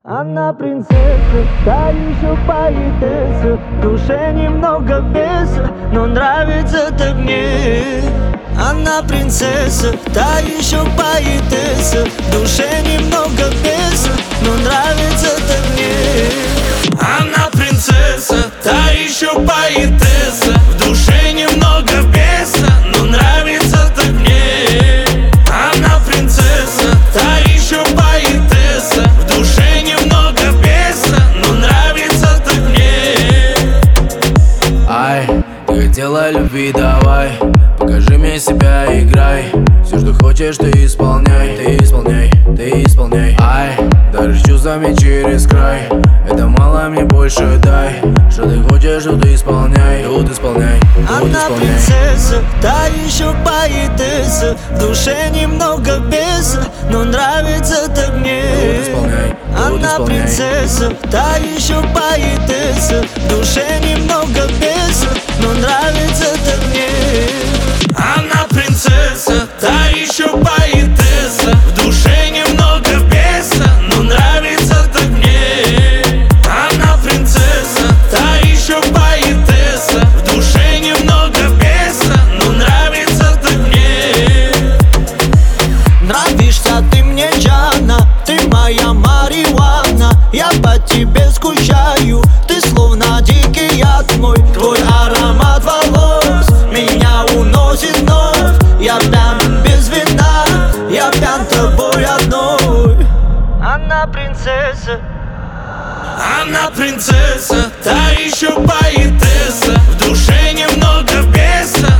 Она принцесса, та еще поэтесса, в душе немного беса, но нравится так мне. Она принцесса, та еще поэтесса, в душе немного беса, но нравится так мне. Она принцесса, та еще поэтесса, в душе немного беса, но нравится так мне. Она принцесса, та еще поэтесса, в душе немного беса, но нравится так мне. Ай, ты хотела любви, давай, покажи мне себя, играй. Все, что хочешь, ты исполняй, ты исполняй, ты исполняй. Ай, даже чувствами через край, это мало, мне больше дай. Что ты хочешь, тут исполняй, тут исполняй, тут Она исполняй. принцесса, та еще поэтесса, в душе немного беса, но нравится так мне. Тут исполняй, тут Она исполняй. принцесса, та еще поэтесса, в душе немного беса, но нравится так мне. Она принцесса, та еще поэтесса, в душе немного беса, но нравится так мне. Она принцесса, та еще поэтесса, в душе немного беса, но нравится так мне. Нравишься ты мне, Джана, ты моя марихуана. Я по тебе скучаю, ты словно дикий яд мой. Твой аромат волос меня уносит вновь. Я пьян без вина, я пьян тобой одной. Она принцесса, она принцесса, та еще поэтесса, в душе немного беса,